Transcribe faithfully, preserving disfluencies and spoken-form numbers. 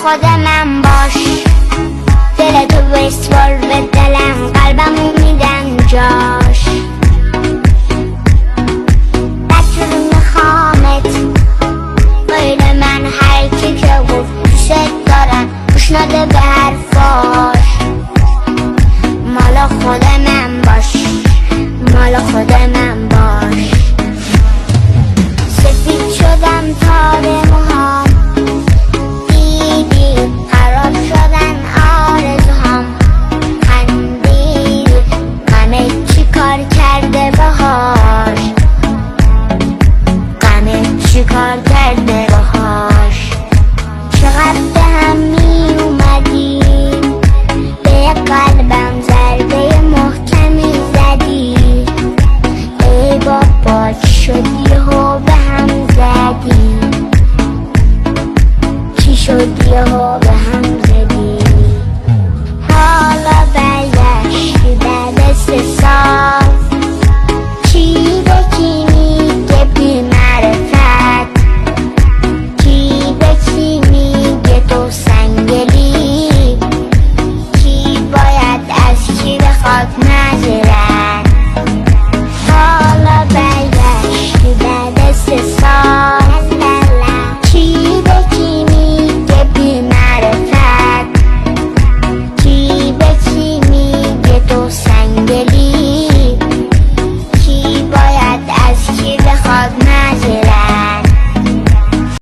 خود من باش، دلتو بسپار به دلم، قلبمو میدم جاش. بچه رو میخوامت غیر من، هر کی که گفت دوست دارم گوش نده به حرفاش. مال خود من باش، مال خود من باش. سفید شدم تار موهام، دیدی خراب شدن آرزوهام. خندید غمه چی کار کرده بهاش، غمه چی کار کرده بهاش. چقدر به هم می اومدیم، به قلبم ضربه محکمی زدی. ای بابا چی شدی و به هم زدی، چی شدی و به هم زدی. حالا برگشتی بعد سه سال، چی به کی میگه بی معرفت، کی به کی میگه تو سنگلی، کی باید از کی بخواد